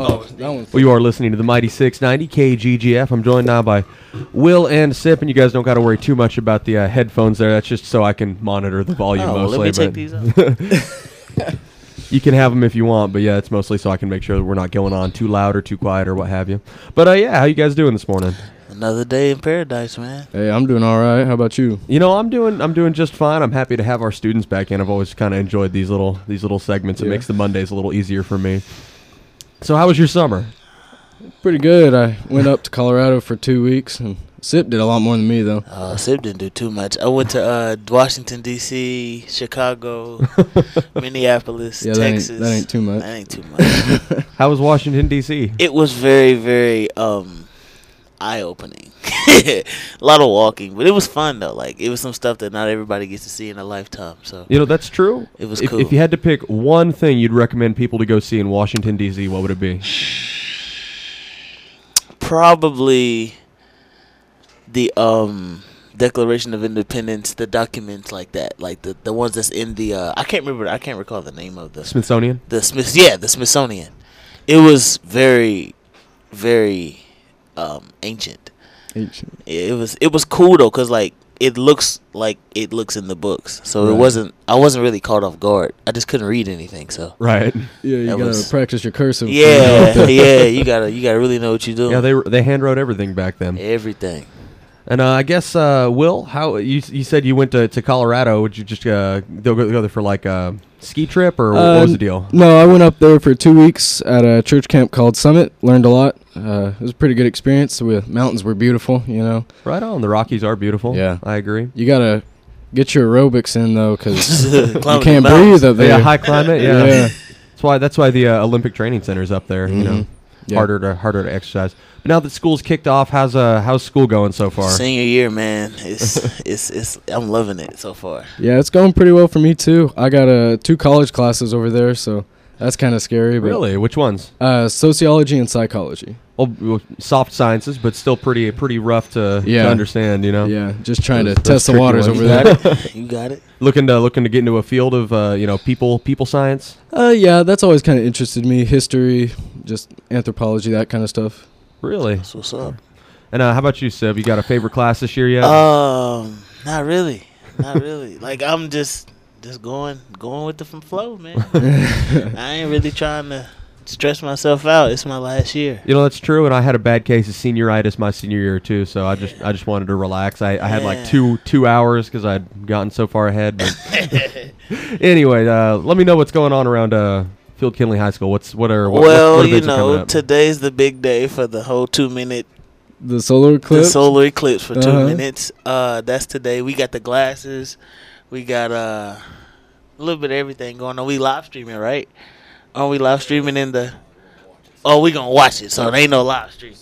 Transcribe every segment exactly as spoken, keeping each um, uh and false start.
Oh, that one. Well, you are listening to the Mighty six ninety K G G F. I'm joined now by Will and Sip, and you guys don't got to worry too much about the uh, headphones there. That's just so I can monitor the volume Oh, mostly. let me take but these out. you can have them if you want, but yeah, it's mostly so I can make sure that we're not going on too loud or too quiet or what have you. But uh, yeah, how you guys doing this morning? Another day in paradise, man. Hey, I'm doing all right. How about you? You know, I'm doing I'm doing just fine. I'm happy to have our students back in. I've always kind of enjoyed these little these little segments. It Yeah. makes the Mondays a little easier for me. So, how was your summer? Pretty good. I went up to Colorado for two weeks, and Sip did a lot more than me, though. Uh, Sip didn't do too much. I went to uh, Washington, D C, Chicago, Minneapolis, Yeah, that ain't, Texas. that ain't too much. That ain't too much. How was Washington, D C? It was very, very um, eye-opening. A lot of walking, but it was fun, though. Like, it was some stuff that not everybody gets to see in a lifetime. So You know, that's true. It was if, cool. If you had to pick one thing you'd recommend people to go see in Washington, D C, what would it be? Probably the um Declaration of Independence, the documents like that, like the, the ones that's in the uh, I can't remember, I can't recall the name of the Smithsonian? the Smith, yeah, the Smithsonian. It was very, very um, ancient. Ancient. It was it was cool though, cause like it looks like it looks in the books, so Right. it wasn't. I wasn't really caught off guard. I just couldn't read anything, so Right. Yeah, you That gotta was- practice your cursive. yeah, yeah. You gotta you gotta really know what you're doing. Yeah, they they hand wrote everything back then. Everything. And uh, I guess uh, Will, how you you said you went to, to Colorado? Would you just uh, go go there for like a ski trip, or what was the deal? No, I went up there for two weeks at a church camp called Summit. Learned a lot. Uh, it was a pretty good experience. The mountains were beautiful, you know. Right on. The Rockies are beautiful. Yeah. I agree. You gotta get your aerobics in, though, because you Climbing can't the mountains. breathe up there. Yeah, high climate. Yeah. Yeah. That's why that's why the uh, Olympic Training Center's up there. You know, Mhm. Yeah. harder to harder to exercise. But now that school's kicked off, how's uh how's school going so far? Senior year, man. It's it's it's. I'm loving it so far. Yeah, it's going pretty well for me, too. I got uh, two college classes over there, so that's kind of scary. But, Really? Which ones? Uh, sociology and psychology. Well, well, soft sciences, but still pretty pretty rough to, Yeah. to understand. You know. Yeah, just trying Those- to those test the tricky waters ones. over there. You got it. Looking to looking to get into a field of uh, you know people people science. Uh, yeah, that's always kind of interested me. History, just anthropology, that kind of stuff. Really? That's what's up. And uh, how about you, Sib? You got a favorite class this year yet? Um, not really, not really. Like I'm just just going going with the f- flow, man. I ain't really trying to stress myself out. It's my last year. You know, that's true, and I had a bad case of senioritis my senior year too, so I just I just wanted to relax. I, I had like Yeah. two two hours because I'd gotten so far ahead. But anyway, uh, let me know what's going on around uh, Field Kinley High School. What's what are what, well, what you events are coming know, up? today's the big day for the whole two minute The solar the eclipse. solar eclipse for two Uh-huh. minutes. Uh, that's today. We got the glasses. We got uh, a little bit of everything going on. We live streaming, right? Are we live streaming in the? Oh, we gonna watch it. So there ain't no live stream.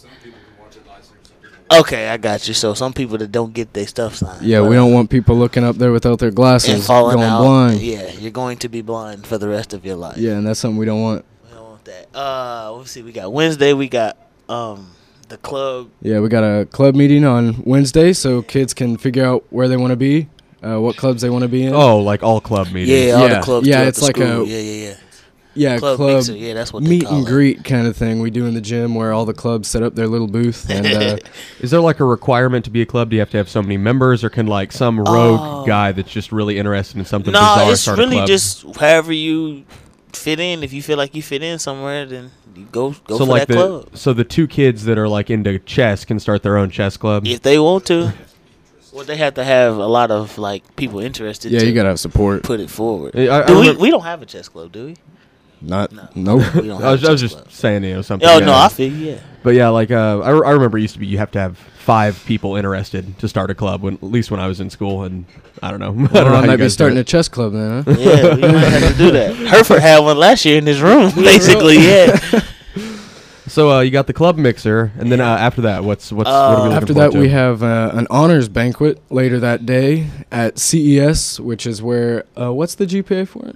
Okay, I got you. So some people that don't get their stuff signed. Yeah, but, we uh, don't want people looking up there without their and glasses, falling going out. blind. Yeah, you're going to be blind for the rest of your life. Yeah, and that's something we don't want. We don't want that. Uh, let's see. We got Wednesday. We got um the club. Yeah, we got a club meeting on Wednesday, so kids can figure out where they want to be, uh, what clubs they want to be in. Oh, like all club meetings. Yeah, all Yeah. the clubs. Yeah, throughout it's the like school. a yeah, yeah, yeah. yeah, Club, club, mixer. Yeah, that's what they meet call and it. greet kind of thing we do in the gym where all the clubs set up their little booth. And uh, Is there like a requirement to be a club? Do you have to have so many members, or can like some rogue Oh. guy that's just really interested in something No, bizarre it's start a really club? just however you fit in. If you feel like you fit in somewhere, then you go go so for like that the club. so the two kids that are like into chess can start their own chess club. If they want to. Well, they have to have a lot of like people interested. yeah, to you gotta have support. put it forward. I- I do we? remember- We don't have a chess club, do we? Not No. nope. We don't have I was, a I was chess just club. saying, you know, something. Oh yeah. no, I feel you, yeah. But yeah, like uh, I, re- I remember it used to be you have to have five people interested to start a club. When at least when I was in school, and I don't know. I don't Well, know I how you might be guys do starting it. a chess club then, huh? Yeah, we might have to do that. Hereford had one last year in his room, basically. Yeah. So uh, you got the club mixer, and then uh, after that, what's what's what are we Uh, looking After forward that, to? we have uh, an honors banquet later that day at C E S, which is where uh, what's the G P A for it?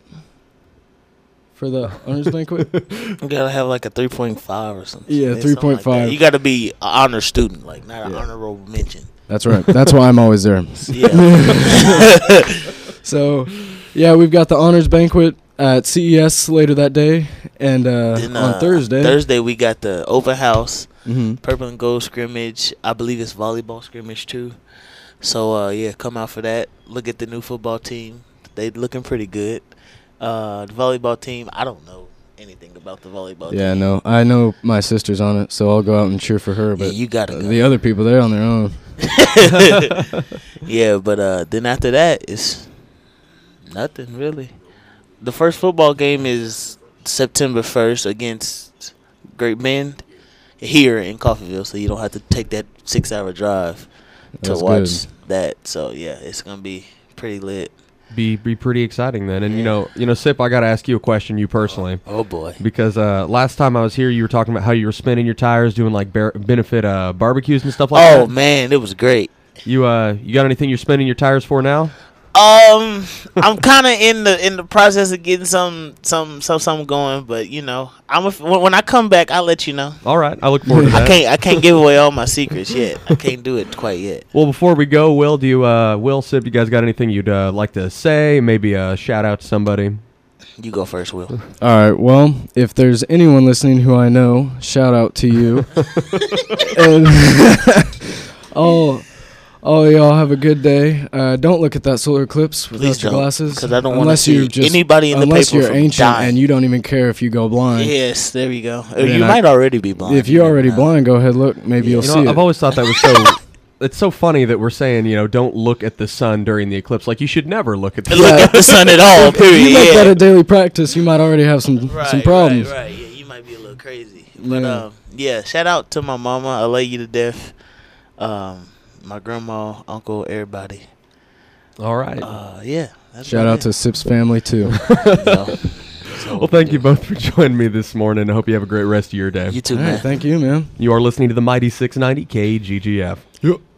For the honors banquet? You gotta have like a three point five or something. Yeah, something like that. three point five. You gotta be an honor student, like not an Yeah. honorable mention. That's right. That's why I'm always there. Yeah. So, yeah, we've got the honors banquet. at C E S later that day, and uh, Then, on uh, Thursday. Thursday we got the open house, hmm purple and gold scrimmage. I believe it's volleyball scrimmage too. So uh, yeah, come out for that. Look at the new football team. They looking pretty good. Uh, the volleyball team, I don't know anything about the volleyball Yeah, team. no, I know my sister's on it, so I'll go out and cheer for her. Yeah, But you gotta uh, go. the other people, they're on their own. Yeah, but uh, then after that, it's nothing really. The first football game is September first against Great Bend here in Coffeyville, so you don't have to take that six-hour drive to That's watch good. that. So yeah, it's gonna be pretty lit. Be be pretty exciting then. And you Yeah. know, you know, Sip, I got to ask you a question, you personally, Oh boy. because uh, last time I was here, you were talking about how you were spinning your tires, doing like bar- benefit uh, barbecues and stuff like Oh that. man, it was great. You uh, you got anything you're spinning your tires for now? Um, I'm kind of in the in the process of getting some some some something going, but you know, I'm a, when, when I come back, I'll let you know. All right, I look forward to that. I can't I can't give away all my secrets yet. I can't do it quite yet. Well, before we go, Will, do you, uh, Will, Sip, you guys got anything you'd uh, like to say? Maybe a shout out to somebody. You go first, Will. All right. Well, if there's anyone listening who I know, shout out to you. and oh, oh, y'all have a good day. Uh, don't look at that solar eclipse without Please your don't, glasses, 'cause I don't wanna unless see you're just anybody in the unless paper you're from ancient dying. and you don't even care if you go blind. Yes, there we go. Or Then you I- might already be blind. If you're never already know. blind, go ahead look. Maybe Yeah. you'll You see know, I've it. always thought that was so. It's so funny that we're saying, you know, don't look at the sun during the eclipse. Like, you should never look at the look sun. at the sun at all. If Period. you make yeah. that a daily practice, you might already have some right, some problems. Right, right. Yeah, you might be a little crazy. But Yeah. um, yeah. Shout out to my mama. I love you to death. Um, my grandma, uncle, everybody. All right. Uh, yeah. That's Shout about out it. to Sip's family too. So, so Well, thank you both for joining me this morning. I hope you have a great rest of your day. You too, All man. right, thank you, man. You are listening to the Mighty six ninety K G G F. Yep.